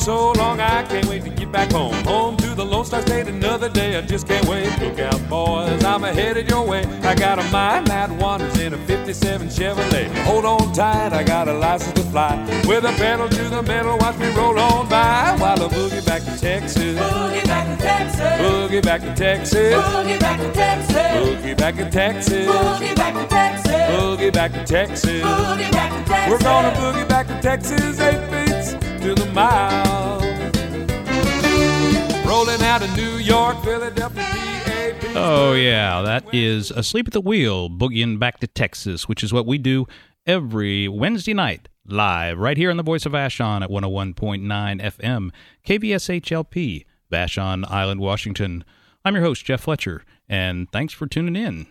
so long, I can't wait to get back home. Home to the Lone Star State, another day, I just can't wait. Look out, boys, I'm headed your way. I got a mind that wanders in a 57 Chevrolet. Hold on tight, I got a license to fly. With a pedal to the metal, watch me roll on by. While I boogie back to Texas. Boogie back to Texas. Boogie back to Texas. Boogie back to Texas. Boogie back to Texas. Boogie back to Texas. Boogie back to Texas. Boogie back to Texas. We're gonna boogie back to Texas, 8 beats to the mile. Rolling out of New York, Philadelphia, PA. Oh, yeah, that is Asleep at the Wheel, boogieing back to Texas, which is what we do every Wednesday night, live, right here on the Voice of Vashon at 101.9 FM, KVSHLP, Vashon Island, Washington. I'm your host, Jeff Fletcher, and thanks for tuning in.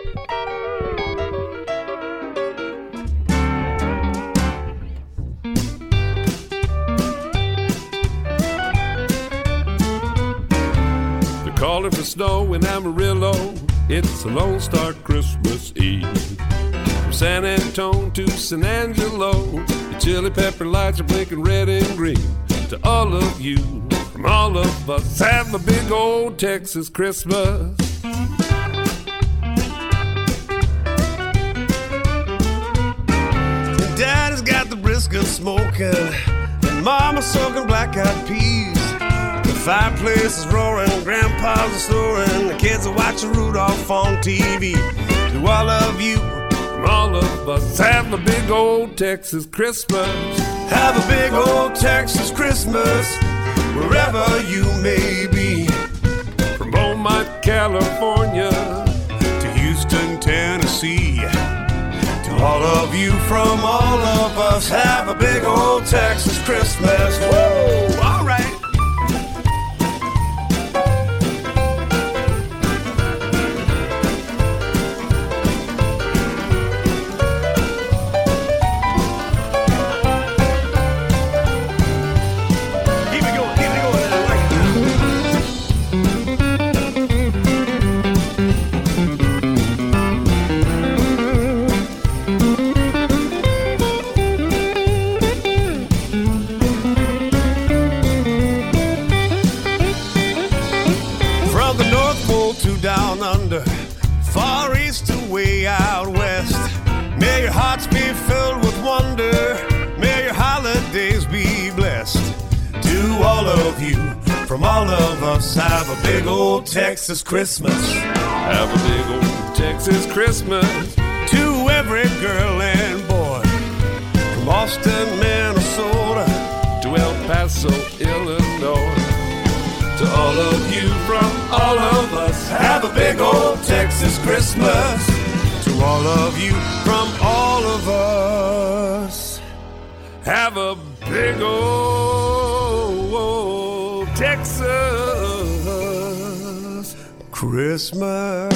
Calling for snow in Amarillo, it's a Lone Star Christmas Eve. From San Antone to San Angelo, the chili pepper lights are blinking red and green. To all of you, from all of us, have a big old Texas Christmas. Daddy's got the brisket smoking, and Mama's soaking black-eyed peas. Fireplace is roaring, Grandpa's a snoring, the kids are watching Rudolph on TV. To all of you, from all of us, have a big old Texas Christmas. Have a big old Texas Christmas, wherever you may be. From Beaumont, California, to Houston, Tennessee. To all of you, from all of us, have a big old Texas Christmas. Woo! All right. Down under, far east to way out west. May your hearts be filled with wonder. May your holidays be blessed. To all of you, from all of us, have a big old Texas Christmas. have a big old Texas Christmas. To every girl and boy, from Austin, Minnesota, to El Paso, Illinois. To all of you from all of us, have a big old Texas Christmas. To all of you from all of us, have a big old Texas Christmas.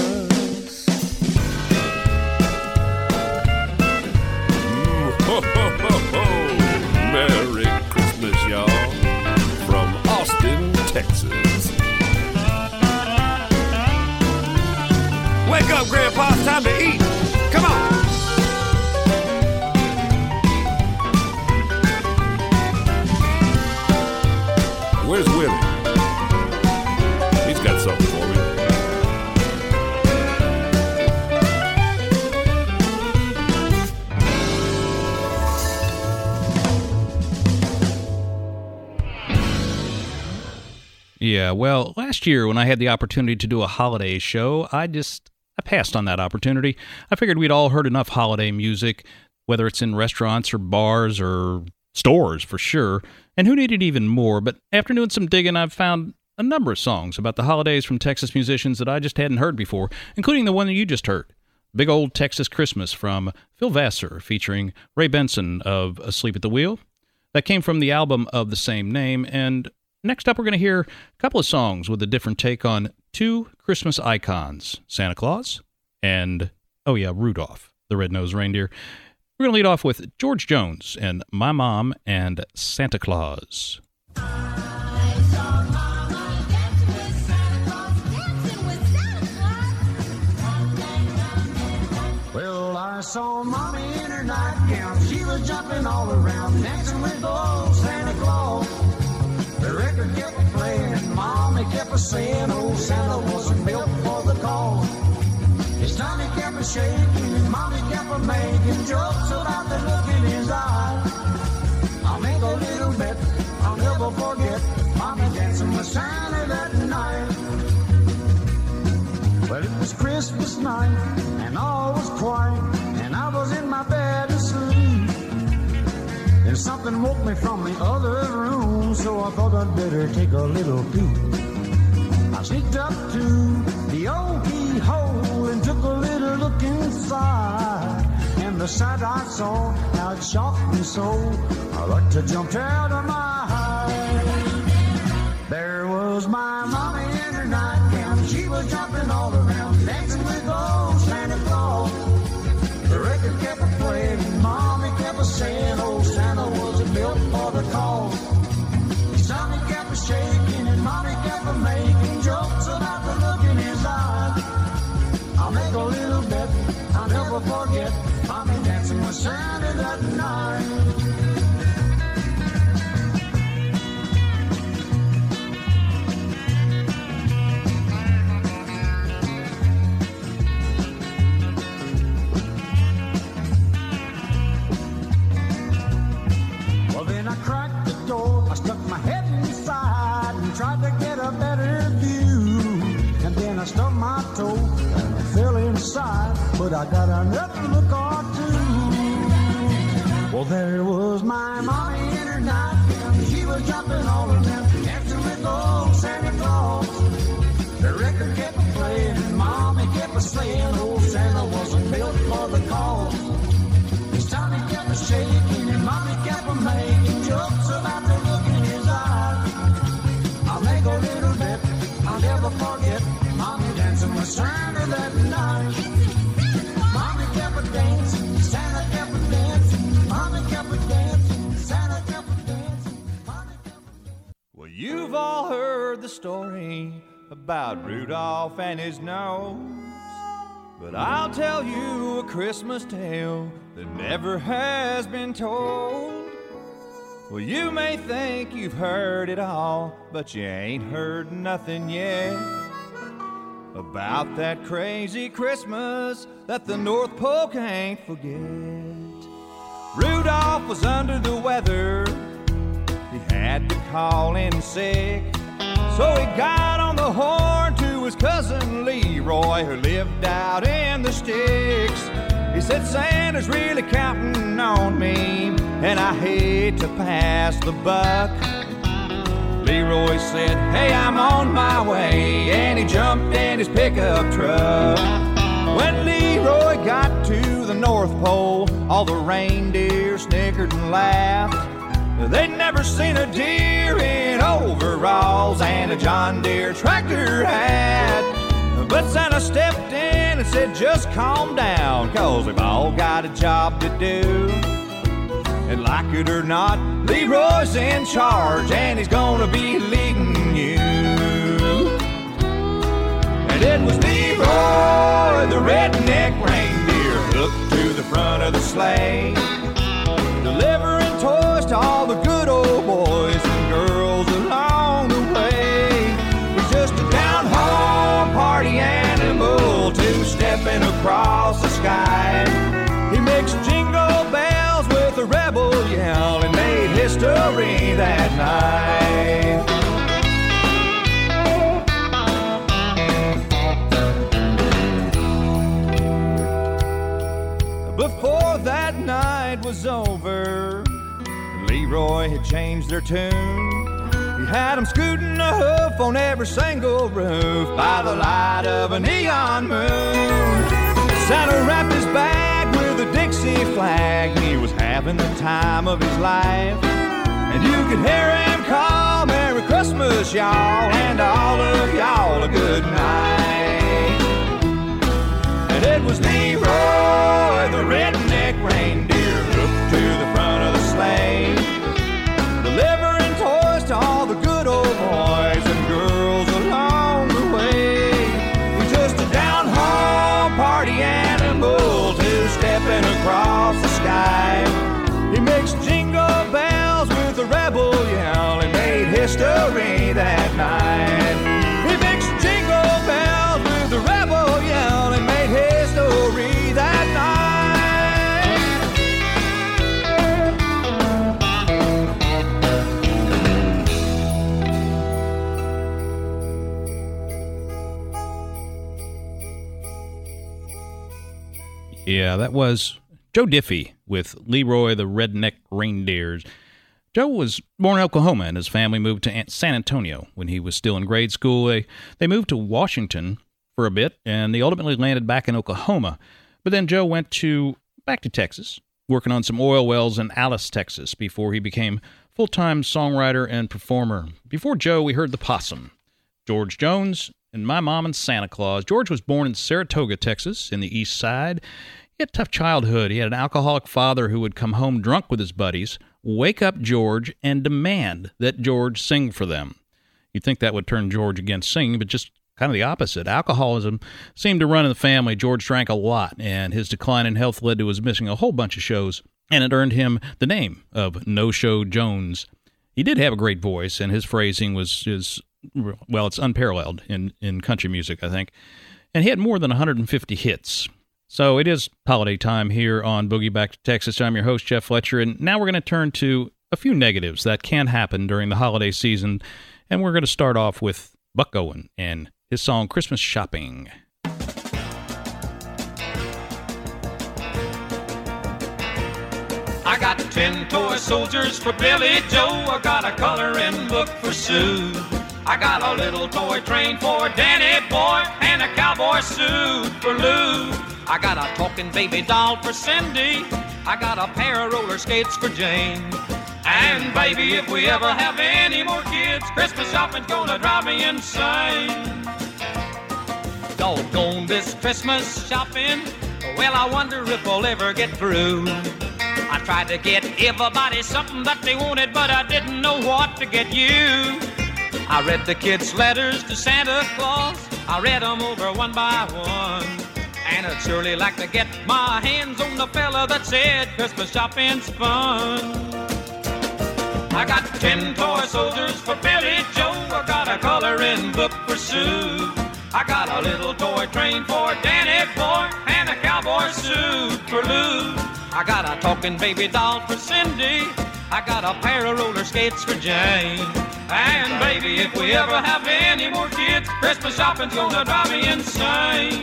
Ho, ho, ho, ho. Merry Christmas, y'all, from Austin, Texas. Wake up, Grandpa, it's time to eat. Come on. Where's Willie? He's got something for me. Yeah, well, last year when I had the opportunity to do a holiday show, I passed on that opportunity. I figured we'd all heard enough holiday music, whether it's in restaurants or bars or stores for sure, and who needed even more. But after doing some digging, I've found a number of songs about the holidays from Texas musicians that I just hadn't heard before, including the one that you just heard, Big Old Texas Christmas from Phil Vassar, featuring Ray Benson of Asleep at the Wheel. That came from the album of the same name. And next up, we're going to hear a couple of songs with a different take on two Christmas icons, Santa Claus and, oh yeah, Rudolph, the red-nosed reindeer. We're going to lead off with George Jones and My Mom and Santa Claus. Well, I saw Mommy in her nightgown. She was jumping all around, dancing with old Santa Claus. The record kept playing, Mommy kept saying, old Santa wasn't built for the cause. His tummy kept shaking, and Mommy kept making jokes about the look in his eye. I'll make a little bet, I'll never forget, Mommy dancing with Santa that night. Well, it was Christmas night, and all was quiet, and I was in my bed asleep. And something woke me from the other room, so I thought I'd better take a little peek. I sneaked up to the old keyhole and took a little look inside. And the sight I saw, how it shocked me so, I like to jump out of my hide. There was my mommy in her nightgown, she was jumping all around, dancing with old Santa Claus. The record kept playing, and Mommy kept saying, old Santa wasn't built for the cause. His tummy kept shaking, and Mommy kept making jokes about the look in his eye. I'll make a little bet, I'll never forget, Mommy dancing with Santa that night. I cracked the door, I stuck my head inside and tried to get a better view. And then I stubbed my toe and I fell inside, but I got another look or two. Well, there was my mommy in her nightgown, she was jumping all around, dancing with old Santa Claus. The record kept playing and Mommy kept saying, old Santa wasn't built for the cause. His tummy kept shaking and Mommy kept making jokes about the look in his eye. I'll make a little bet, I'll never forget, Mommy dancing with Santa that night. Mommy kept dancing, Santa kept dancing, Mommy kept dancing, Santa kept dancing, Mommy kept dancing. Well, you've all heard the story about Rudolph and his nose, but I'll tell you a Christmas tale that never has been told. Well, you may think you've heard it all, but you ain't heard nothing yet about that crazy Christmas that the North Pole can't forget. Rudolph was under the weather, he had to call in sick, so he got on the horn to his cousin Leroy, who lived out in the sticks. He said, Santa's really counting on me, and I hate to pass the buck. Leroy said, hey, I'm on my way, and he jumped in his pickup truck. When Leroy got to the North Pole, all the reindeer snickered and laughed. They'd never seen a deer in overalls and a John Deere tractor hat. But Santa stepped in and said, just calm down, 'cause we've all got a job to do. And like it or not, Leroy's in charge, and he's gonna be leading you. And it was Leroy, the redneck reindeer, hooked to the front of the sleigh, delivering toys to all the good old boys and girls along the way. He's just a down-home party animal, two-stepping across the sky. He makes jingle bells with a rebel yell and made history that night. Before that night was over, Leroy had changed their tune. He had them scooting a hoof on every single roof by the light of a neon moon. Santa wrapped his bag with a Dixie flag. He was having the time of his life, and you could hear him call, Merry Christmas, y'all, and all of y'all a good night. And it was Leroy, the redneck reindeer, hooked to the front of the sleigh, delivering toys to all the good old boys and girls along the way. He's just a down-home party animal, two-stepping across the sky. He makes jingle bells with a rebel yell and made history Yeah, that was Joe Diffie with Leroy the Redneck Reindeers. Joe was born in Oklahoma, and his family moved to San Antonio when he was still in grade school. They moved to Washington for a bit, and they ultimately landed back in Oklahoma. But then Joe went back to Texas, working on some oil wells in Alice, Texas, before he became full-time songwriter and performer. Before Joe, we heard The Possum, George Jones, and My Mom and Santa Claus. George was born in Saratoga, Texas, in the East Side. He had a tough childhood. He had an alcoholic father who would come home drunk with his buddies, wake up George, and demand that George sing for them. You'd think that would turn George against singing, but just kind of the opposite. Alcoholism seemed to run in the family. George drank a lot, and his decline in health led to his missing a whole bunch of shows, and it earned him the name of No-Show Jones. He did have a great voice, and his phrasing it's unparalleled in country music, I think. And he had more than 150 hits. So it is holiday time here on Boogie Back to Texas. I'm your host, Jeff Fletcher, and now we're going to turn to a few negatives that can happen during the holiday season, and we're going to start off with Buck Owen and his song Christmas Shopping. I got 10 toy soldiers for Billy Joe. I got a coloring book for Sue. I got a little toy train for Danny Boy and a cowboy suit for Lou. I got a talking baby doll for Cindy. I got a pair of roller skates for Jane. And baby, if we ever have any more kids, Christmas shopping's gonna drive me insane. Doggone this Christmas shopping, well, I wonder if we'll ever get through. I tried to get everybody something that they wanted, but I didn't know what to get you. I read the kids' letters to Santa Claus. I read them over one by one. And I'd surely like to get my hands on the fella that said Christmas shopping's fun. I got 10 toy soldiers for Billy Joe. I got a coloring book for Sue. I got a little toy train for Danny Boy and a cowboy suit for Lou. I got a talking baby doll for Cindy. I got a pair of roller skates for Jane. And baby, if we ever have any more kids, Christmas shopping's gonna drive me insane.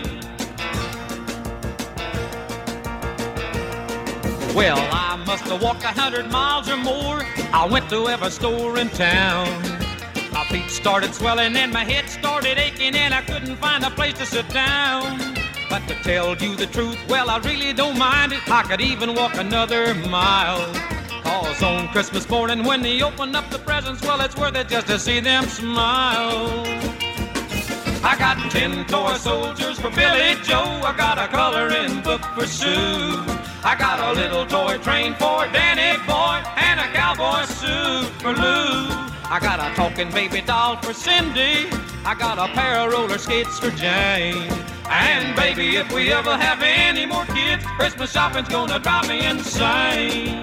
Well, I must have walked 100 miles or more. I went to every store in town. My feet started swelling and my head started aching, and I couldn't find a place to sit down. But to tell you the truth, well, I really don't mind it. I could even walk another mile. 'Cause on Christmas morning when they open up the presents, well, it's worth it just to see them smile. I got 10 toy soldiers for Billy Joe. I got a coloring book for Sue. I got a little toy train for Danny Boy and a cowboy suit for Lou. I got a talking baby doll for Cindy. I got a pair of roller skates for Jane. And baby, if we ever have any more kids, Christmas shopping's gonna drive me insane.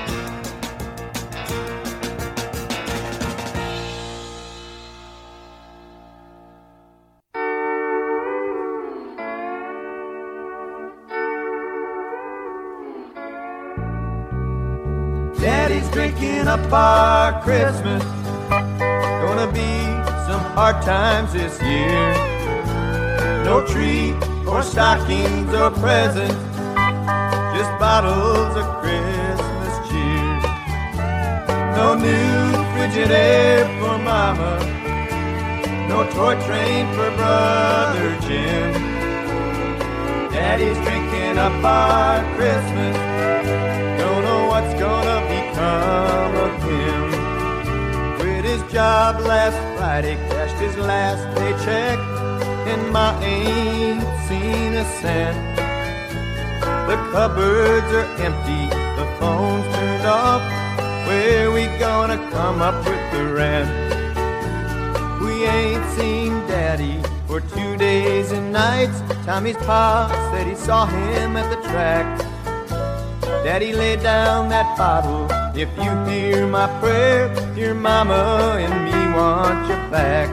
Daddy's drinking up our Christmas. Gonna be some hard times this year. No tree or stockings or presents, just bottles of Christmas cheer. No new Frigidaire for Mama, no toy train for Brother Jim. Daddy's drinking up our Christmas. Don't know what's gonna become of him. Quit his job last Friday, cashed his last paycheck, and Ma ain't seen a cent. The cupboards are empty, the phone's turned off. Where we gonna come up with the rent? We ain't seen Daddy for 2 days and nights. Tommy's pa said he saw him at the track. Daddy laid down that bottle. If you hear my prayer, your mama and me want you back.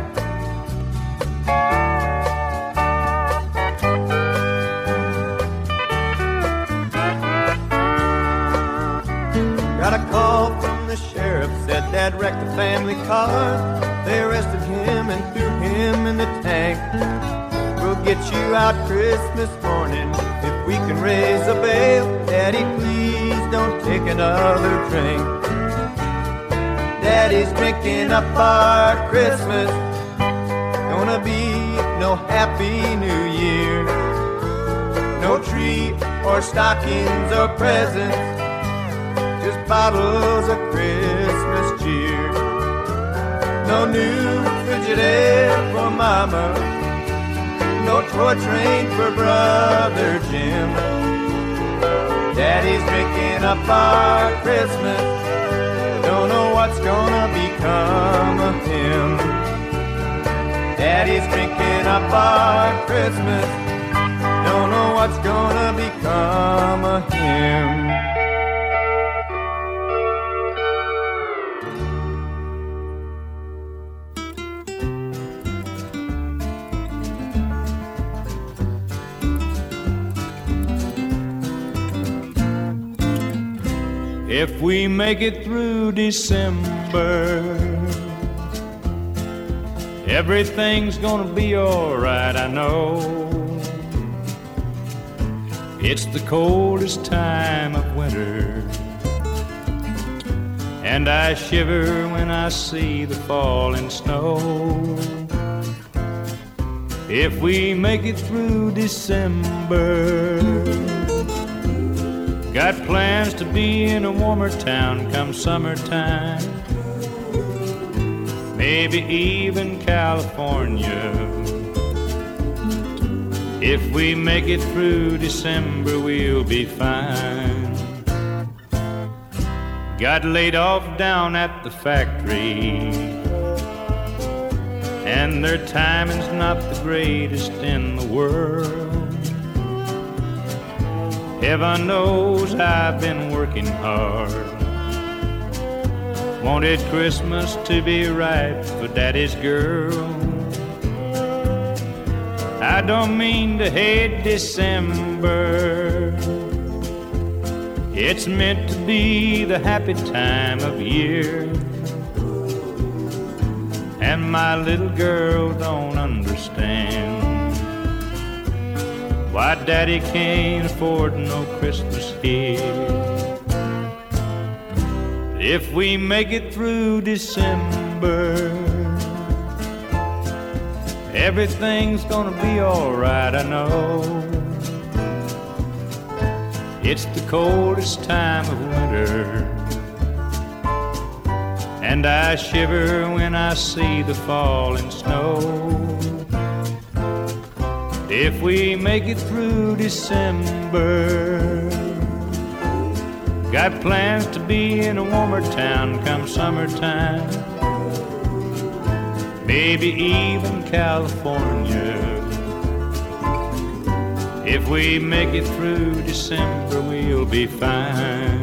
Got a call from the sheriff, said Dad wrecked the family car. They arrested him and threw him in the tank. We'll get you out Christmas morning. If we can raise a bale, Daddy, please don't take another drink. Daddy's drinking up our Christmas. Gonna be no happy new year. No tree or stockings or presents, just bottles of Christmas cheer. No new Frigidaire for Mama, no toy train for Brother Jim. Daddy's drinking up our Christmas, don't know what's gonna become of him. Daddy's drinking up our Christmas, don't know what's gonna become of him. If we make it through December, everything's gonna be alright, I know. It's the coldest time of winter, and I shiver when I see the falling snow. If we make it through December, got plans to be in a warmer town come summertime, maybe even California. If we make it through December, we'll be fine. Got laid off down at the factory, and their timing's not the greatest in the world. Heaven knows I've been working hard. Wanted Christmas to be right for Daddy's girl. I don't mean to hate December. It's meant to be the happy time of year. And my little girl don't understand why Daddy can't afford no Christmas here. If we make it through December, everything's gonna be alright, I know. It's the coldest time of winter, and I shiver when I see the falling snow. If we make it through December, got plans to be in a warmer town come summertime, maybe even California. If we make it through December, we'll be fine.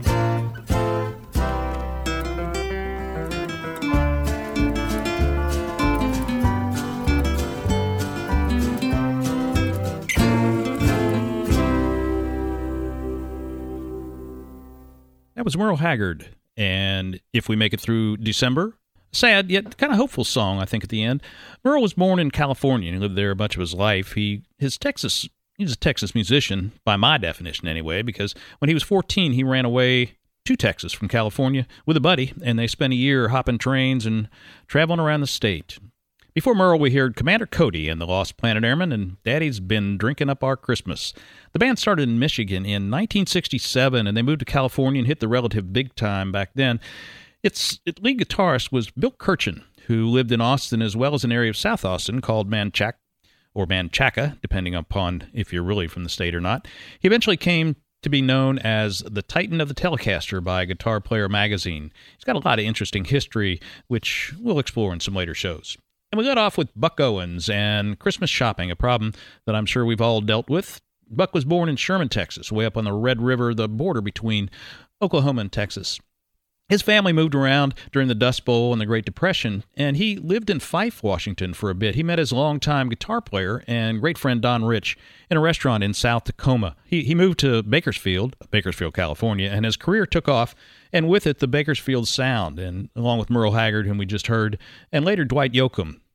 That was Merle Haggard, and If We Make It Through December. Sad, yet kind of hopeful song, I think, at the end. Merle was born in California and he lived there a bunch of his life. He's a Texas musician, by my definition anyway, because when he was 14, he ran away to Texas from California with a buddy, and they spent a year hopping trains and traveling around the state. Before Merle, we heard Commander Cody and the Lost Planet Airmen, and Daddy's Been Drinking Up Our Christmas. The band started in Michigan in 1967, and they moved to California and hit the relative big time back then. Its lead guitarist was Bill Kirchen, who lived in Austin as well as an area of South Austin called Manchaca, or Manchaca, depending upon if you're really from the state or not. He eventually came to be known as the Titan of the Telecaster by Guitar Player magazine. He's got a lot of interesting history, which we'll explore in some later shows. And we got off with Buck Owens and Christmas shopping, a problem that I'm sure we've all dealt with. Buck was born in Sherman, Texas, way up on the Red River, the border between Oklahoma and Texas. His family moved around during the Dust Bowl and the Great Depression, and he lived in Fife, Washington for a bit. He met his longtime guitar player and great friend Don Rich in a restaurant in South Tacoma. He moved to Bakersfield, California, and his career took off, and with it the Bakersfield sound, and along with Merle Haggard, whom we just heard, and later Dwight Yoakam.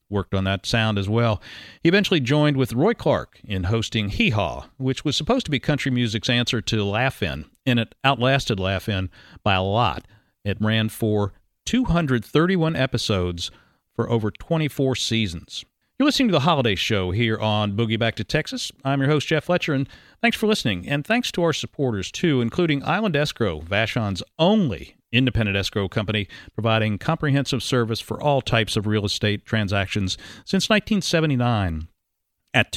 worked on that sound as well. He eventually joined with Roy Clark in hosting Hee Haw, which was supposed to be country music's answer to Laugh-In, and it outlasted Laugh-In by a lot. It ran for 231 episodes for over 24 seasons. You're listening to The Holiday Show here on Boogie Back to Texas. I'm your host, Jeff Fletcher, and thanks for listening. And thanks to our supporters, too, including Island Escrow, Vashon's only independent escrow company, providing comprehensive service for all types of real estate transactions since 1979 at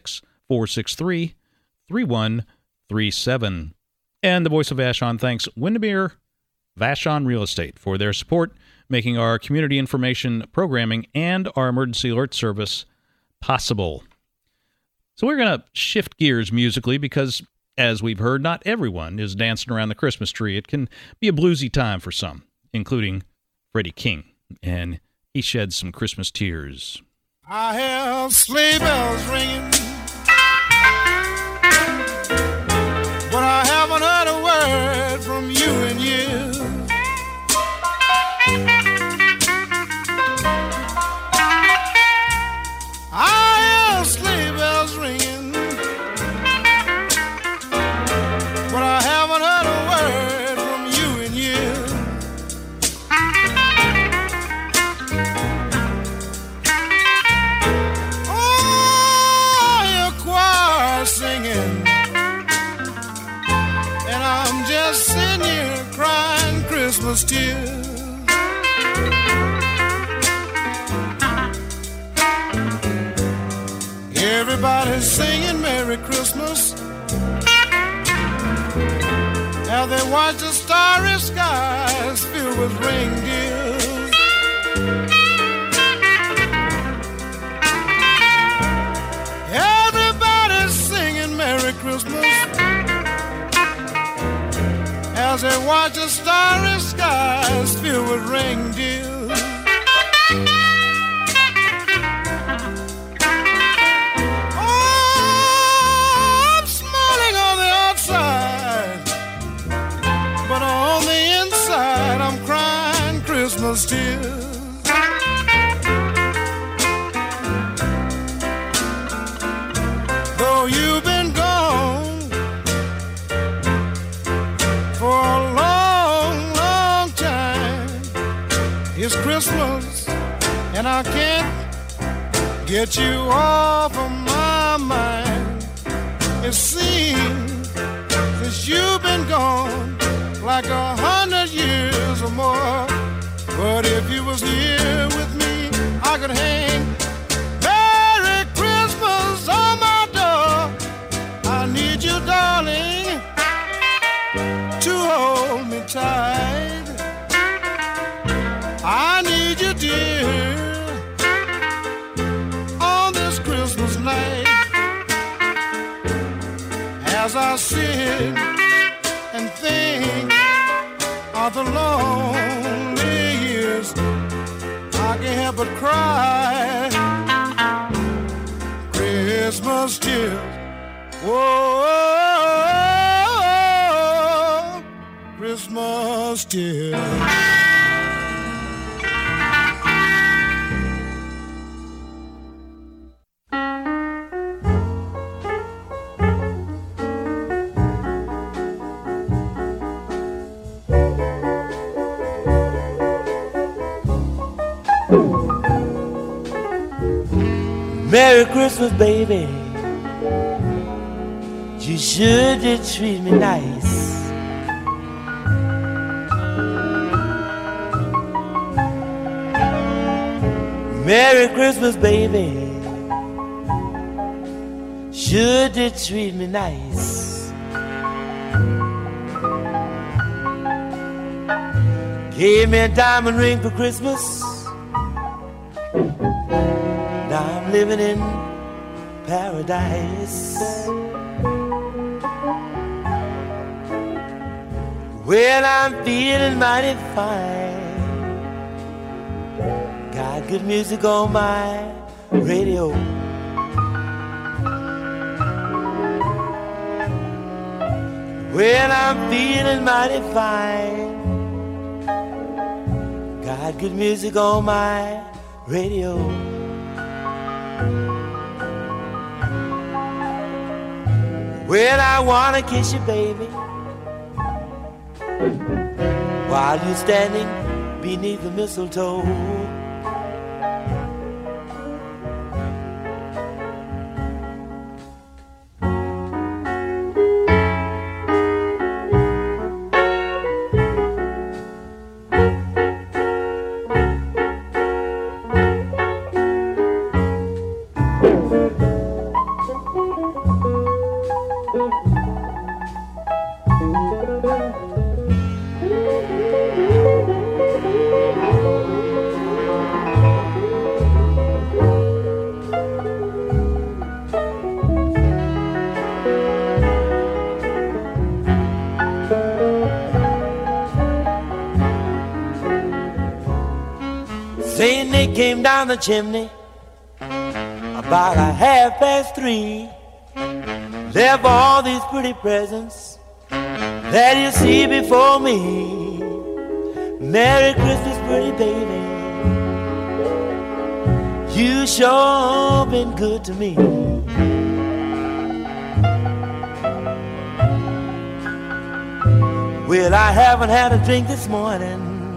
206-463-3137. And the voice of Vashon thanks Windermere Vashon Real Estate for their support, making our community information programming and our emergency alert service possible. So we're going to shift gears musically because, as we've heard, not everyone is dancing around the Christmas tree. It can be a bluesy time for some, including Freddie King, and he sheds some Christmas tears. I have sleigh bells ringing, but I haven't heard a word from you and you. I hear sleigh bells ringing, but I haven't heard a word from you and you. Oh, your choir singing, and I'm just sitting here crying Christmas tears. Everybody's singing Merry Christmas as they watch the starry skies filled with reindeers. Everybody's singing Merry Christmas as they watch the starry skies filled with reindeers. Christmas tears. Though you've been gone for a long, long time, it's Christmas and I can't get you off of my mind. It seems since you've been gone like 100 years or more. But if you was here with me, I could hang Merry Christmas on my door. I need you, darling, to hold me tight. I need you, dear, on this Christmas night. As I sit and think of the lonely years, I can't help but cry Christmas tears. Whoa, Christmas tears. Merry Christmas, baby. You sure did treat me nice. Merry Christmas, baby. Sure did treat me nice. Gave me a diamond ring for Christmas. Now I'm living in paradise. Well, I'm feeling mighty fine. Got good music on my radio. Well, I'm feeling mighty fine. Got good music on my radio. Well, I wanna kiss you, baby, while you're standing beneath the mistletoe. Saint Nick came down the chimney about 3:30. Left all these pretty presents that you see before me. Merry Christmas, pretty baby, you sure been good to me. Well, I haven't had a drink this morning,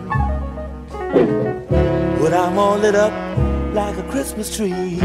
but I'm all lit up like a Christmas tree.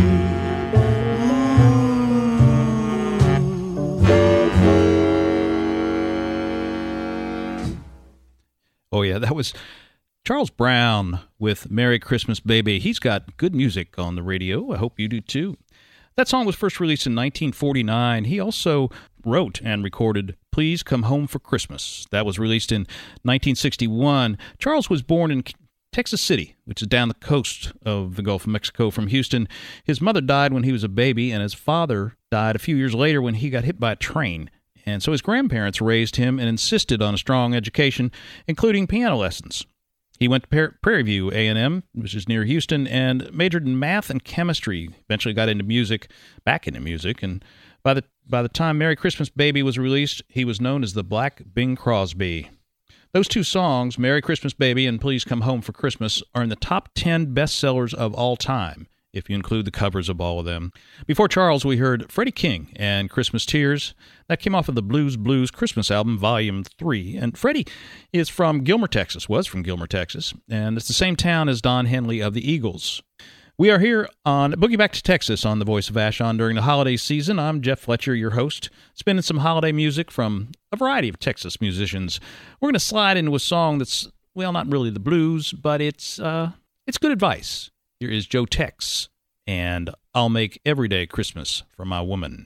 Oh, yeah, that was Charles Brown with Merry Christmas, Baby. He's got good music on the radio. I hope you do, too. That song was first released in 1949. He also wrote and recorded Please Come Home for Christmas. That was released in 1961. Charles was born in Texas City, which is down the coast of the Gulf of Mexico from Houston. His mother died when he was a baby, and his father died a few years later when he got hit by a train. And so his grandparents raised him and insisted on a strong education, including piano lessons. He went to Prairie View A&M, which is near Houston, and majored in math and chemistry. Eventually got into music, back into music, and by the time Merry Christmas Baby was released, he was known as the Black Bing Crosby. Those two songs, Merry Christmas Baby and Please Come Home for Christmas, are in the top 10 bestsellers of all time, if you include the covers of all of them. Before Charles, we heard Freddie King and Christmas Tears. That came off of the Blues Christmas album, Volume 3. And Freddie is from Gilmer, Texas, was from Gilmer, Texas, and it's the same town as Don Henley of the Eagles. We are here on Boogie Back to Texas on the Voice of Vashon during the holiday season. I'm Jeff Fletcher, your host, spinning some holiday music from a variety of Texas musicians. We're going to slide into a song that's, well, not really the blues, but it's good advice. Here is Joe Tex, and I'll make every day Christmas for my woman.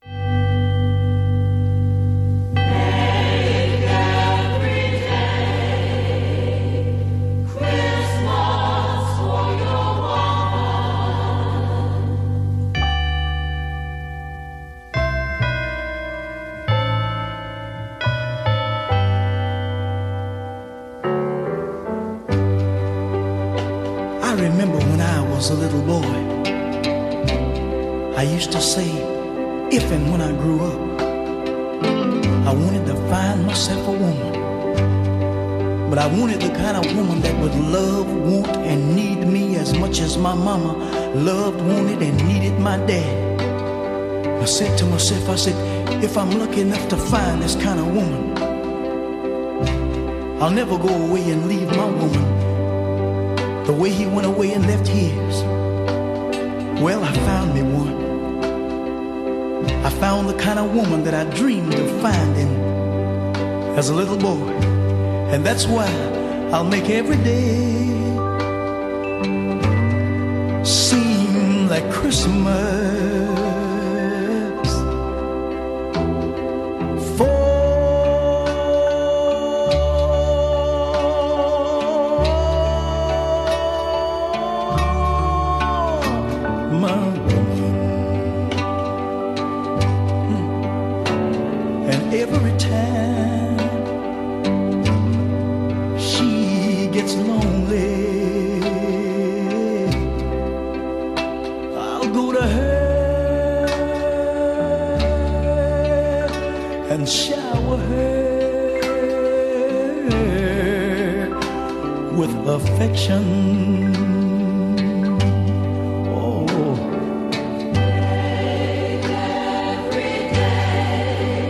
I remember when I was a little boy, I used to say, if and when I grew up, I wanted to find myself a woman. But I wanted the kind of woman that would love, want, and need me as much as my mama loved, wanted, and needed my dad. I said to myself, I said, if I'm lucky enough to find this kind of woman, I'll never go away and leave my woman the way he went away and left his. Well, I found me one. I found the kind of woman that I dreamed of finding as a little boy. And that's why I'll make every day seem like Christmas. Shower her with affection. Oh, make every day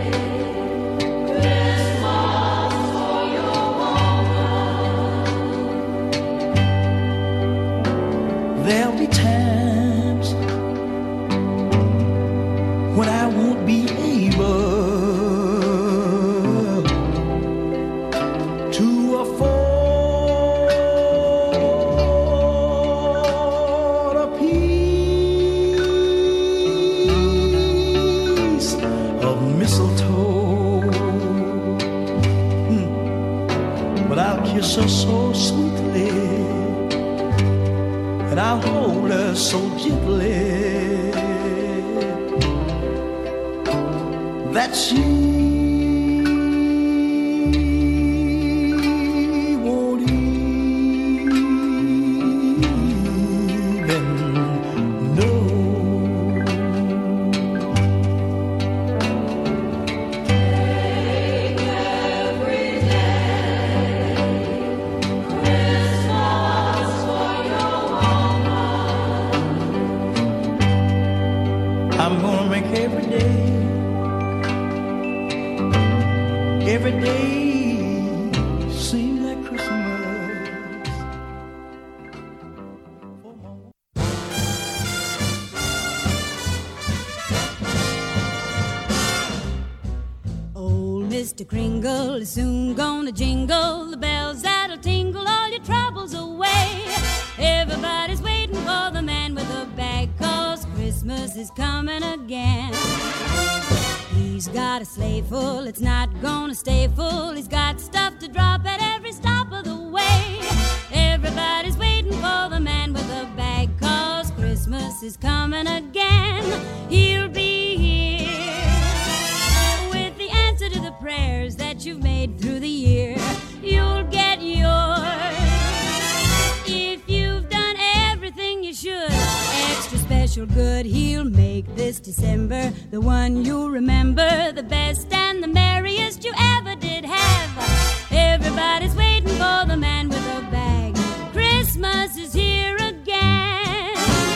mistletoe. But I'll kiss her so sweetly, and I'll hold her so gently that she won't even know. Take every day Christmas for your woman. I'm gonna make every day seem like Christmas. Old Mr. Kringle is soon gonna jingle the bells that'll tingle all your troubles away. Everybody's waiting for the man with the bag, 'cause Christmas is coming again. He's got a sleigh full, it's not gonna stay full. He's got stuff to drop at every stop of the way. Everybody's waiting for the man with the bag, 'cause Christmas is coming again. He'll be here with the answer to the prayers that you've made through the year. You'll get yours if you've done everything you should. Extra special good, he'll make this December the one you'll remember, the best and the merriest you ever did have. Everybody's waiting for the man with a bag. Christmas is here again.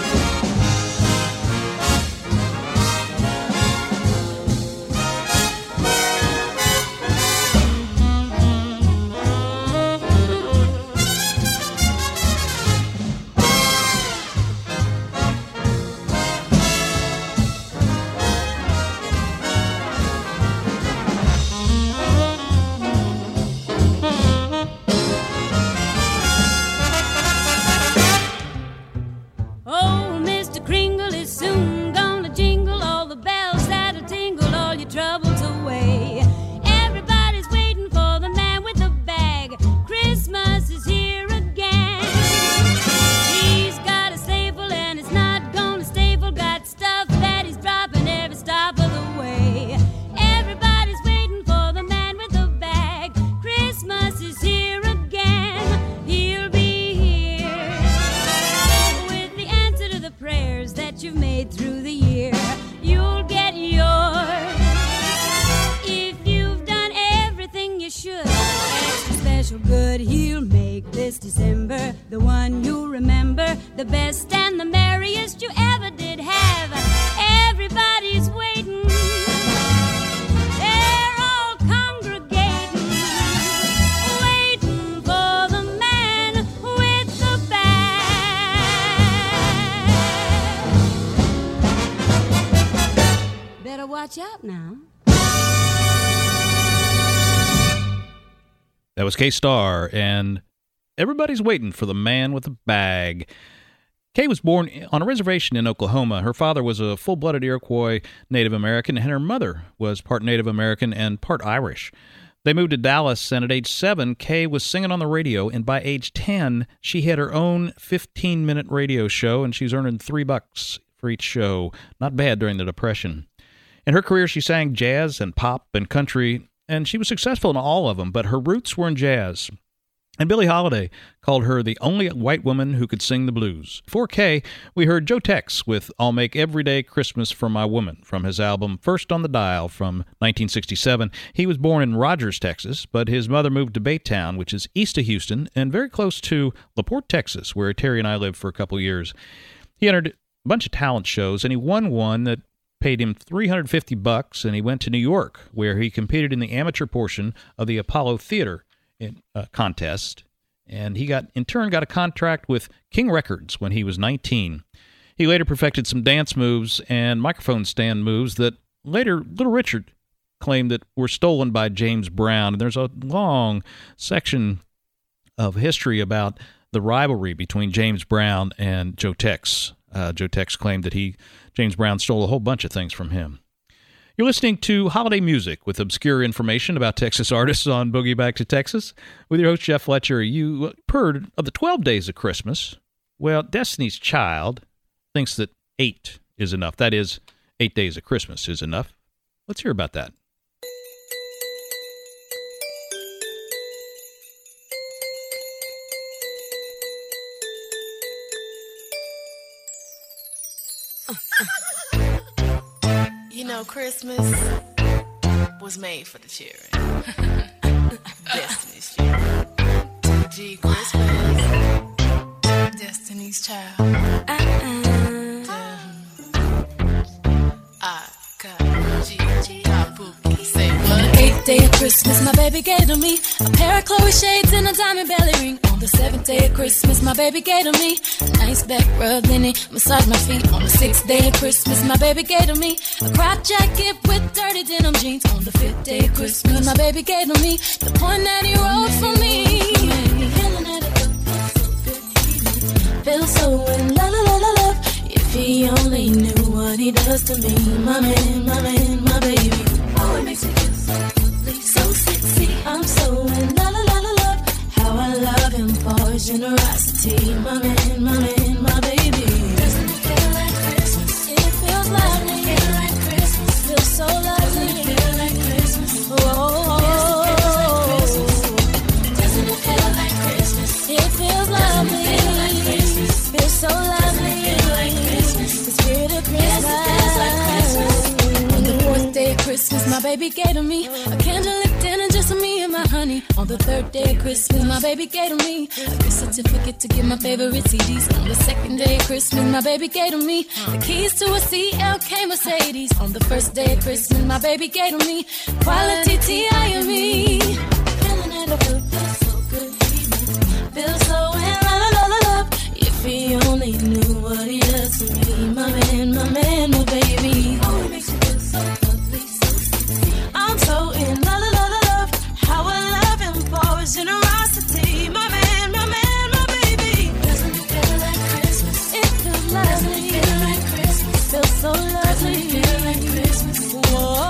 Old Mr. Kringle is soon gonna jingle all the bells that'll tingle all your troubles away. Everybody's waiting for the man with the bag. Christmas is here again. He's got a sleigh full and it's not gonna stay full. Got stuff that he's dropping every stop of the way. Everybody's waiting for the man with the bag. Christmas is here again. He'll be here with the answer to the prayers that you've made through the year. You'll get yours if you've done everything you should. Extra special good, he'll make this December the one you'll remember, the best and the merriest you ever did have. Everybody's waiting, they're all congregating, waiting for the man with the bag. Better watch out now. That was K-Star, and everybody's waiting for the man with the bag. Kay was born on a reservation in Oklahoma. Her father was a full-blooded Iroquois Native American, and her mother was part Native American and part Irish. They moved to Dallas, and at age 7, Kay was singing on the radio, and by age 10, she had her own 15-minute radio show, and she's earning $3 for each show. Not bad during the Depression. In her career, she sang jazz and pop and country, and she was successful in all of them, but her roots were in jazz. And Billie Holiday called her the only white woman who could sing the blues. Before Kay, we heard Joe Tex with I'll Make Every Day Christmas for My Woman from his album First on the Dial from 1967. He was born in Rogers, Texas, but his mother moved to Baytown, which is east of Houston and very close to LaPorte, Texas, where Terry and I lived for a couple years. He entered a bunch of talent shows, and he won one that paid him $350, and he went to New York, where he competed in the amateur portion of the Apollo Theater contest, and he in turn got a contract with King Records when he was 19. He later perfected some dance moves and microphone stand moves that later Little Richard claimed that were stolen by James Brown. And there's a long section of history about the rivalry between James Brown and Joe Tex. Joe Tex claimed that James Brown stole a whole bunch of things from him. You're listening to Holiday Music with obscure information about Texas artists on Boogie Back to Texas with your host, Jeff Fletcher. You heard of the 12 days of Christmas. Well, Destiny's Child thinks that 8 is enough. That is, 8 days of Christmas is enough. Let's hear about that. You know, Christmas was made for the children. Destiny's Child. G Christmas. Destiny's Child. Say what? 8th day of Christmas, my baby gave to me a pair of Chloe shades and a diamond belly ring. On the 7th day of Christmas, my baby gave to me a nice back rub, then he massaged my feet. On the 6th day of Christmas, my baby gave to me a crop jacket with dirty denim jeans. On the 5th day of Christmas, my baby gave to me the point that he wrote for me. Feeling that it feels so in la la la la love. If he only knew what he does to me, my man, my man, my baby. Oh, it makes me feel so lovely, so sexy. I'm so in la la la la love. How I love him for his generosity, my man, my man, my baby. Doesn't it feel like Christmas? It feels lovely. Doesn't it feel like Christmas? Feels so lovely. Doesn't it feel like Christmas? Oh, doesn't it feel like Christmas? It feels lovely. Doesn't it feel like Christmas? Feels so lovely. The spirit of Christmas. On the 4th day of Christmas, my baby gave to me a candlelit dinner just for me and my honey. On the 3rd day of Christmas, my baby gave to me a gift certificate to get my favorite CDs. On the 2nd day of Christmas, my baby gave to me the keys to a CLK Mercedes. On the 1st day of Christmas, my baby gave to me quality T.I.M.E. Feeling it, I feel so good. Feel so in la la la la love. If he only knew what he does to me, my man, my man, my baby. Oh, it makes me feel so lovely, so sexy. I'm so in la la la la love. How I love him for his generosity, my man, my man, my baby. Doesn't it feel like Christmas? It feels lovely. Doesn't it feel like Christmas? Feels so lovely. Doesn't it feel like Christmas? Whoa.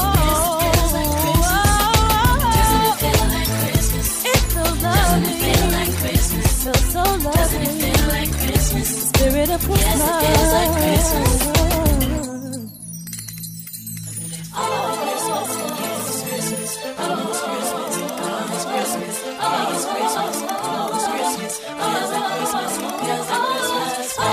Doesn't it feel like Christmas? It feels lovely. Doesn't it feel like Christmas? Feels so lovely. Doesn't it feel like Christmas? The spirit of Christmas. Yes, it feels like Christmas. Oh, Christmas, Christmas, oh, Christmas, oh, Christmas, oh, Christmas, oh, Christmas, oh, Christmas, oh,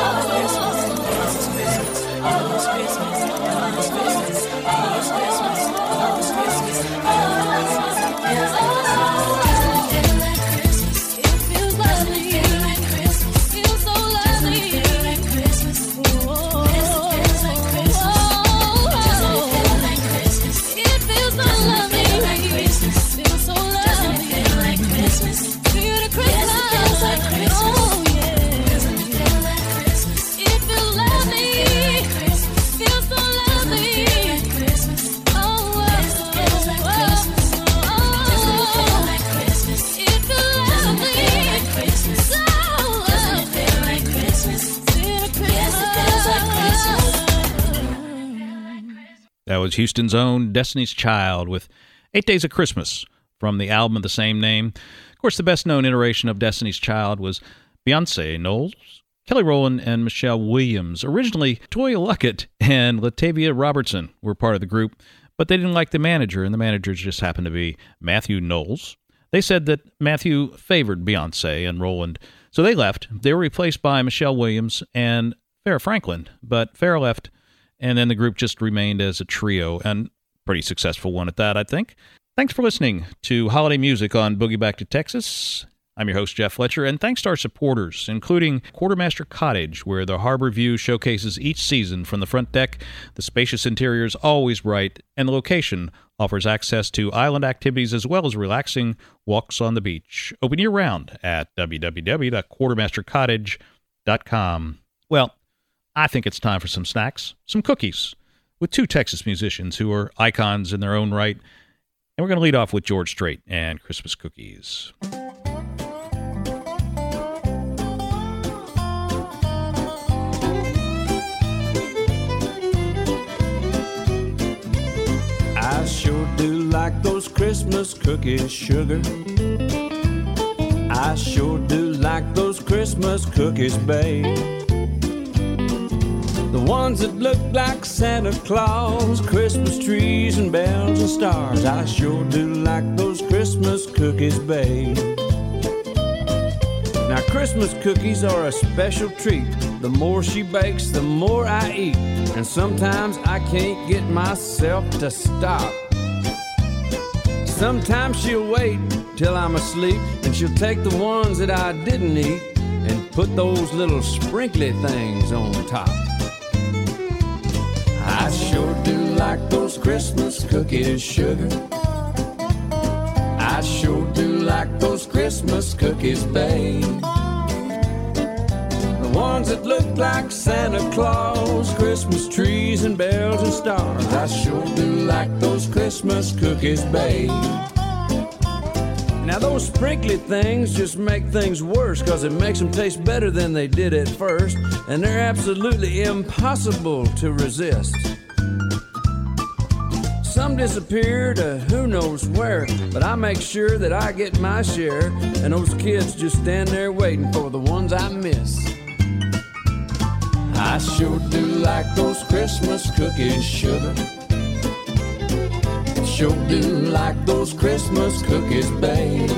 That was Houston's own Destiny's Child with 8 Days of Christmas from the album of the same name. Of course, the best-known iteration of Destiny's Child was Beyonce Knowles, Kelly Rowland, and Michelle Williams. Originally, Toya Luckett and Latavia Robertson were part of the group, but they didn't like the manager, and the manager just happened to be Matthew Knowles. They said that Matthew favored Beyonce and Rowland, so they left. They were replaced by Michelle Williams and Farrah Franklin, but Farrah left, and then the group just remained as a trio, and pretty successful one at that, I think. Thanks for listening to Holiday Music on Boogie Back to Texas. I'm your host, Jeff Fletcher, and thanks to our supporters, including Quartermaster Cottage, where the harbor view showcases each season from the front deck. The spacious interior is always bright, and the location offers access to island activities as well as relaxing walks on the beach. Open year-round at www.quartermastercottage.com. Well, I think it's time for some snacks, some cookies, with two Texas musicians who are icons in their own right. And we're going to lead off with George Strait and Christmas cookies. like those Christmas cookies, sugar. I sure do like those Christmas cookies, babe. The ones that look like Santa Claus, Christmas trees and bells and stars. I sure do like those Christmas cookies, babe. Now Christmas cookies are a special treat. The more she bakes, the more I eat. And sometimes I can't get myself to stop. Sometimes she'll wait till I'm asleep, and she'll take the ones that I didn't eat and put those little sprinkly things on top. I sure do like those Christmas cookies, sugar. I sure do like those Christmas cookies, babe. The ones that look like Santa Claus, Christmas trees and bells and stars. I sure do like those Christmas cookies, babe. Now those sprinkly things just make things worse, 'cause it makes them taste better than they did at first, and they're absolutely impossible to resist. Some disappear to who knows where, but I make sure that I get my share, and those kids just stand there waiting for the ones I miss. I sure do like those Christmas cookies, sugar. Sure do like those Christmas cookies, babe.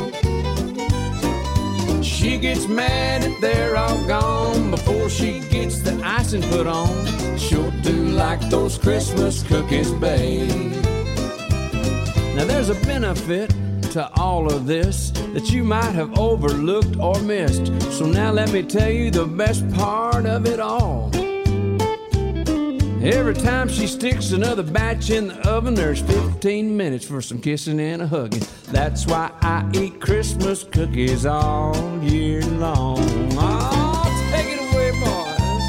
She gets mad if they're all gone before she gets the icing put on. Sure do like those Christmas cookies, babe. Now there's a benefit to all of this that you might have overlooked or missed. So now let me tell you the best part of it all. Every time she sticks another batch in the oven, there's 15 minutes for some kissing and a hugging. That's why I eat Christmas cookies all year long. Oh, take it away, boys.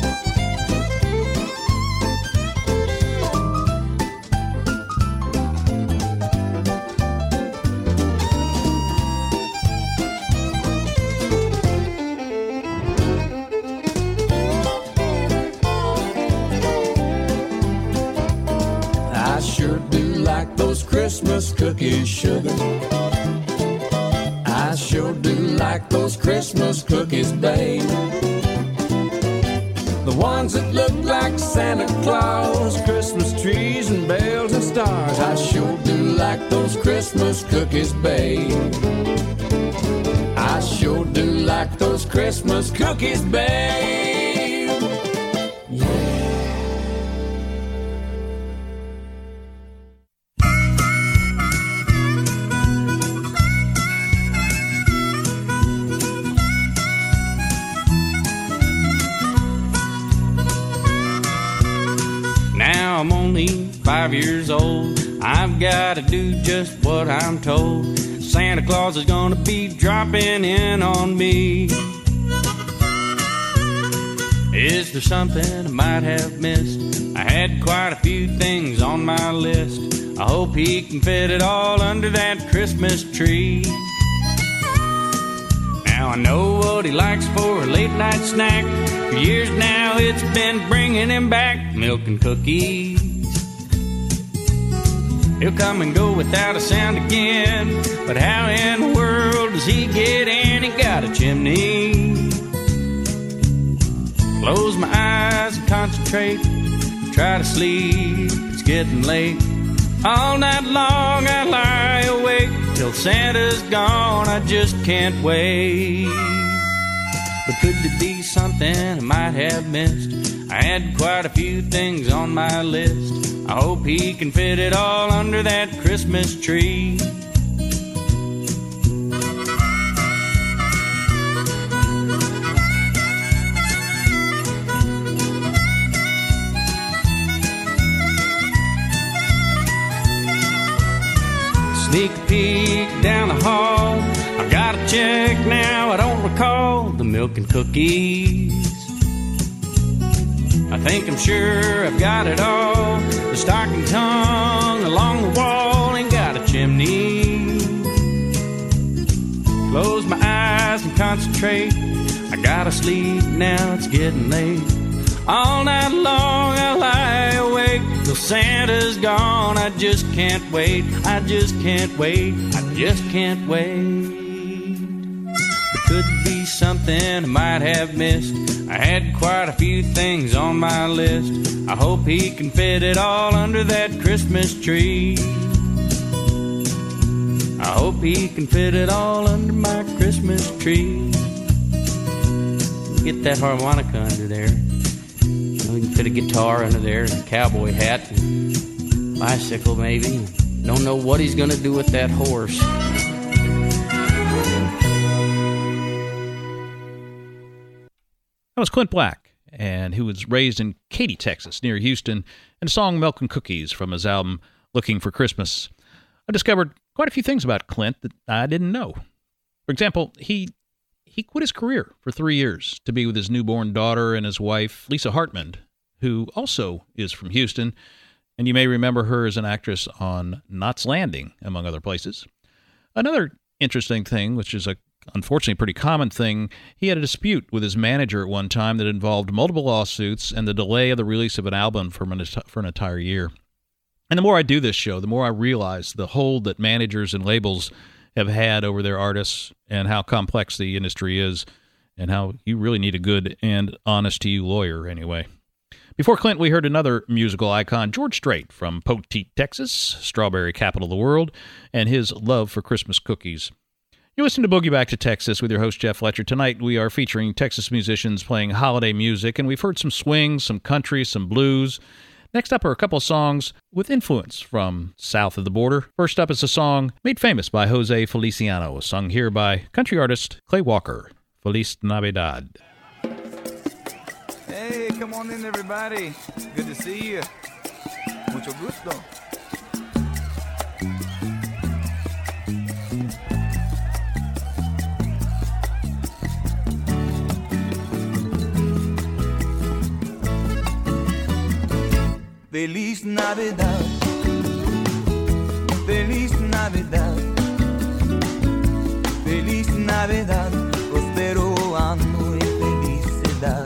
Christmas cookies, sugar. I sure do like those Christmas cookies, babe. The ones that look like Santa Claus, Christmas trees and bells and stars. I sure do like those Christmas cookies, babe. I sure do like those Christmas cookies, babe. Yeah. I'm only 5 years old. I've got to do just what I'm told. Santa Claus is gonna be dropping in on me. Is there something I might have missed? I had quite a few things on my list. I hope he can fit it all under that Christmas tree. Now I know what he likes for a late night snack. For years now it's been bringing him back milk and cookies. He'll come and go without a sound again, but how in the world does he get in? He got a chimney. Close my eyes and concentrate, try to sleep, it's getting late. All night long I lie awake till Santa's gone, I just can't wait. But could it be something I might have missed? I had quite a few things on my list. I hope he can fit it all under that Christmas tree. Sneak a peek down the hall. I've got to check now, I don't recall the milk and cookies. I think I'm sure I've got it all. The stocking hung along the wall and got a chimney. Close my eyes and concentrate. I gotta sleep now, it's getting late. All night long I lie awake till Santa's gone. I just can't wait. I just can't wait. I just can't wait. There could be something I might have missed. I had quite a few things on my list. I hope he can fit it all under that Christmas tree. I hope he can fit it all under my Christmas tree. Get that harmonica under there. We can fit a guitar under there, and a cowboy hat, and bicycle maybe. Don't know what he's gonna do with that horse. That was Clint Black, and he was raised in Katy, Texas, near Houston, and a song Milk and Cookies from his album Looking for Christmas. I discovered quite a few things about Clint that I didn't know. For example, he quit his career for 3 years to be with his newborn daughter and his wife, Lisa Hartman, who also is from Houston, and you may remember her as an actress on Knots Landing, among other places. Another interesting thing, which is unfortunately a pretty common thing, he had a dispute with his manager at one time that involved multiple lawsuits and the delay of the release of an album for an entire year. And the more I do this show, the more I realize the hold that managers and labels have had over their artists and how complex the industry is and how you really need a good and honest-to-you lawyer anyway. Before Clint, we heard another musical icon, George Strait from Poteet, Texas, strawberry capital of the world, and his love for Christmas cookies. You listen to Boogie Back to Texas with your host, Jeff Fletcher. Tonight, we are featuring Texas musicians playing holiday music, and we've heard some swing, some country, some blues. Next up are a couple of songs with influence from south of the border. First up is a song made famous by Jose Feliciano, sung here by country artist Clay Walker, Feliz Navidad. Hey, come on in, everybody. Good to see you. Mucho gusto. Feliz Navidad, Feliz Navidad, Feliz Navidad, prospero año y felicidad.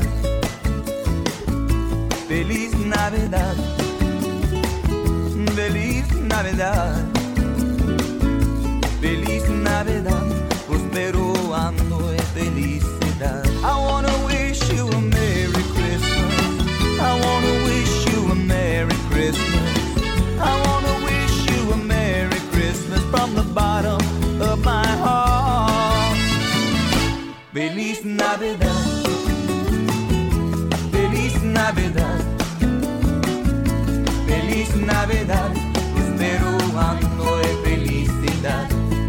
Feliz Navidad, Feliz Navidad, Feliz Navidad, prospero año y felicidad. I wanna wish you a Merry Christmas. I wanna wish you a Merry Christmas. I wanna wish you a Merry Christmas from the bottom of my heart. Feliz Navidad, Feliz Navidad, Feliz Navidad, espero año de felicidad.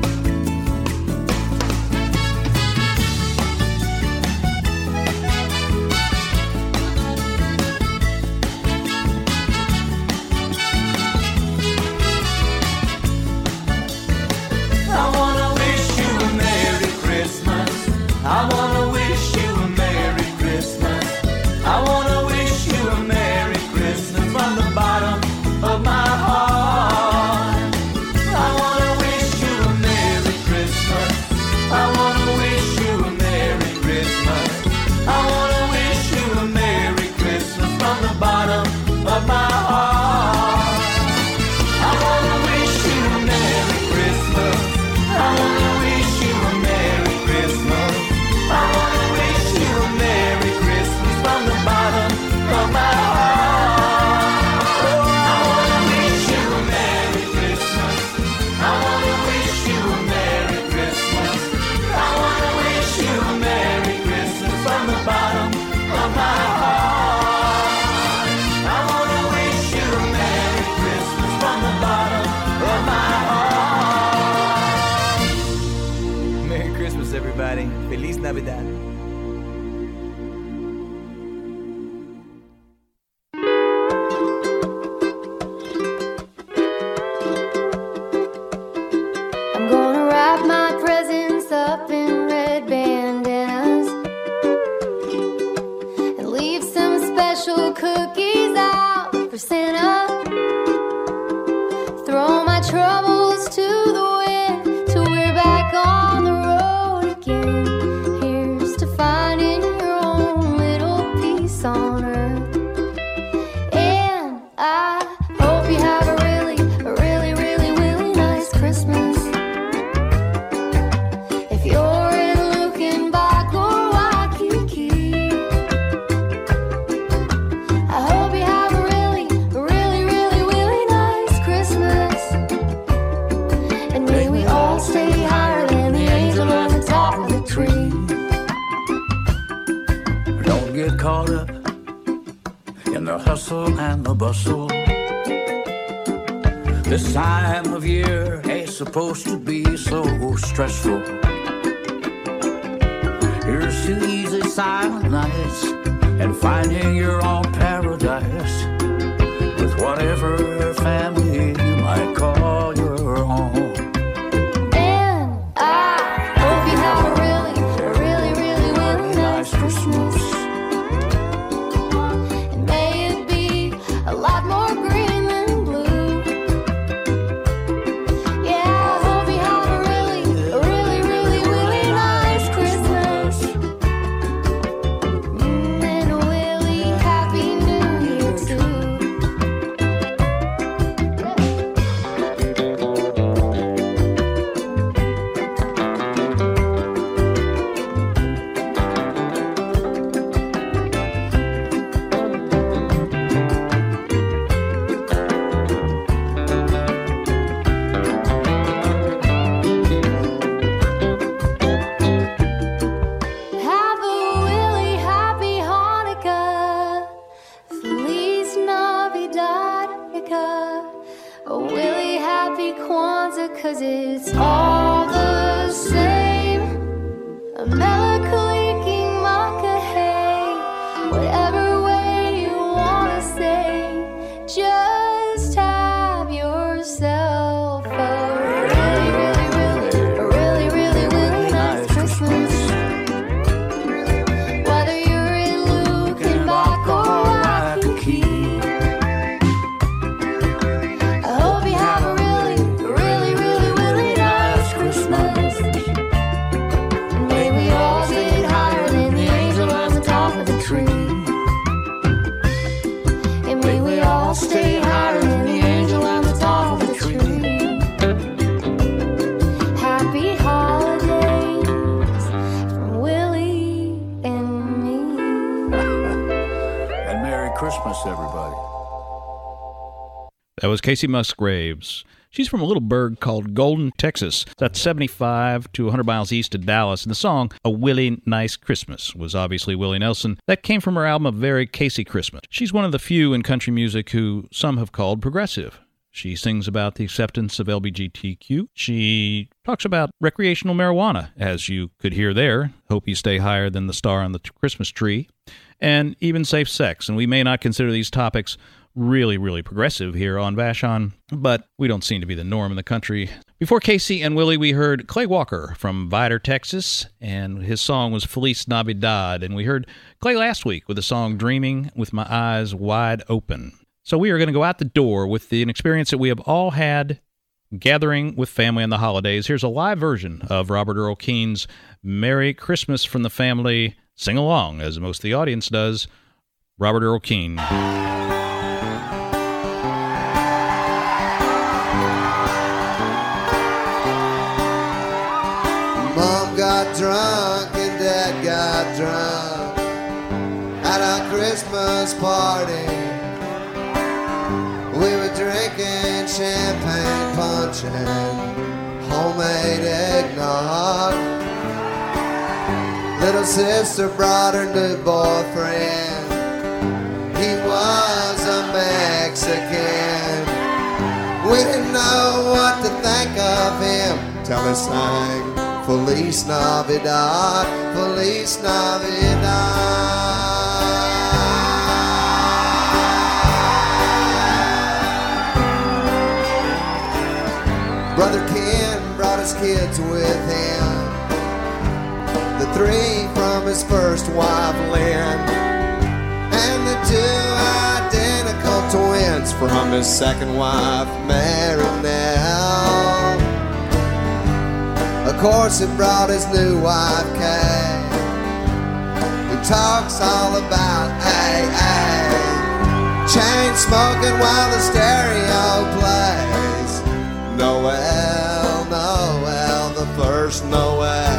I wanna wish you a Merry Christmas. I wanna wish you a Merry Christmas from the bottom of my heart. I wanna wish you a Merry Christmas. I wanna wish you a Merry Christmas. I wanna wish you a Merry Christmas from the bottom of my heart. I wanna wish you a Merry Christmas. I wanna wish you a Merry Christmas. I wanna wish you a Merry Christmas from the bottom of my heart. Oh, I wanna wish you a Merry Christmas. I wanna wish you a Merry Christmas. I wanna wish you a Merry Christmas from the bottom of my heart. I wanna wish you a Merry Christmas from the bottom of my heart. Merry Christmas, everybody. Feliz Navidad. I'm gonna wrap my presents up in red bandanas and leave some special cookies out for Santa. Throw my troubles to the wind till we're back on the road again. Here's caught up in the hustle and the bustle. This time of year ain't supposed to be so stressful. Here's to easy silent nights and finding your own paradise with whatever family you might call your own. And I hope you have a really nice Christmas. And may it be a lot more green than blue. Yeah, I hope you have a really nice Christmas. And a really happy New Year too. Have a really happy Hanukkah. Feliz Navidad. A really happy Kwanzaa, 'cause it's all the same. A Melakaliki Makahei. Whatever way you wanna say, just have yourself a really nice Christmas. Whether you're in Lukenbach or Waikiki, I hope you have a really nice Christmas. May we all get higher than the angel on the top of the tree. And may we all stay higher than the angel on the top of the tree. Happy holidays from Willie and me. And Merry Christmas, everybody. That was Casey Musgraves. She's from a little burg called Golden, Texas. That's 75 to 100 miles east of Dallas. And the song, A Willie Nice Christmas, was obviously Willie Nelson. That came from her album, A Very Casey Christmas. She's one of the few in country music who some have called progressive. She sings about the acceptance of LGBTQ. She talks about recreational marijuana, as you could hear there. Hope you stay higher than the star on the Christmas tree. And even safe sex. And we may not consider these topics really progressive here on Vashon, but we don't seem to be the norm in the country. Before Casey and Willie, we heard Clay Walker from Vidor, Texas, and his song was Feliz Navidad. And we heard Clay last week with the song Dreaming with My Eyes Wide Open. So we are going to go out the door with an experience that we have all had gathering with family on the holidays. Here's a live version of Robert Earl Keen's Merry Christmas from the Family. Sing along, as most of the audience does. Robert Earl Keen. Mom got drunk and Dad got drunk at a Christmas party. We were drinking champagne punch and homemade eggnog. Little sister brought her new boyfriend. He was a Mexican. We didn't know what to think of him till he sang Feliz Navidad, Feliz Navidad. Brother Ken brought his kids with him, the three from his first wife Lynn, and the two identical twins from his second wife Marinelle. Of course he brought his new wife Kay, who talks all about AA, chain smoking while the stereo plays Noel, Noel, the first Noel.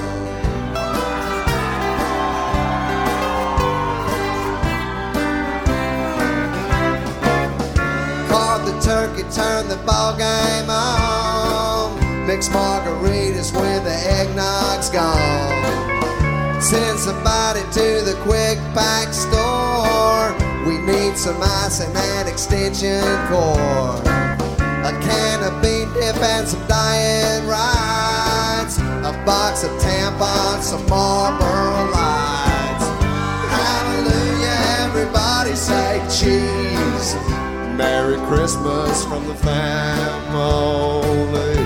Caught the turkey, turned the ball game on, mixed margaritas when the eggnog's gone. Send somebody to the quick pack store. We need some ice and an extension cord, a can of bean dip and some diet rides, a box of tampons, some Marlboro Lights. Hallelujah, everybody say cheese. Merry Christmas from the family.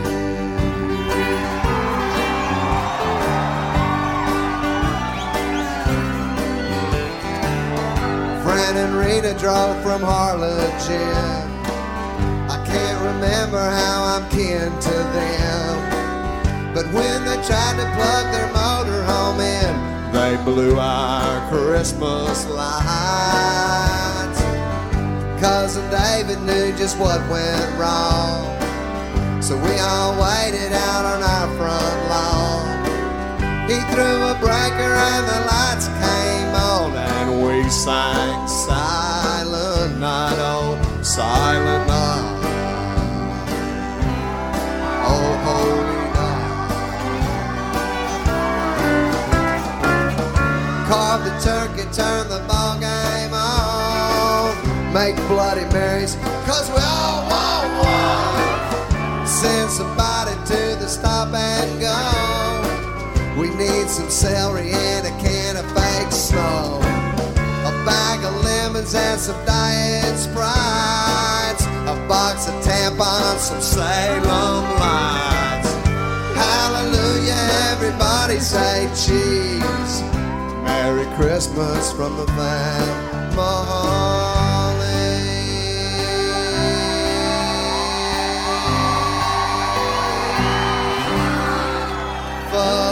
Fran and Rita drove from Harlingen. I can't remember how I'm kin to them, but when they tried to plug their motorhome in, they blew our Christmas lights. Cousin David knew just what went wrong, so we all waited out on our front lawn. He threw a breaker and the lights came on, and we sang Silent Night, oh, Silent Night, oh, holy night. Carve the turkey, turn the ball game on, make Bloody Marys, 'cause we all want one. Send somebody to the stop and go. We need some celery and a can of fake snow, a bag of lemons and some diet Sprites, a box of tampons, some Salem Lights. Hallelujah, everybody say cheese. Merry Christmas from the family.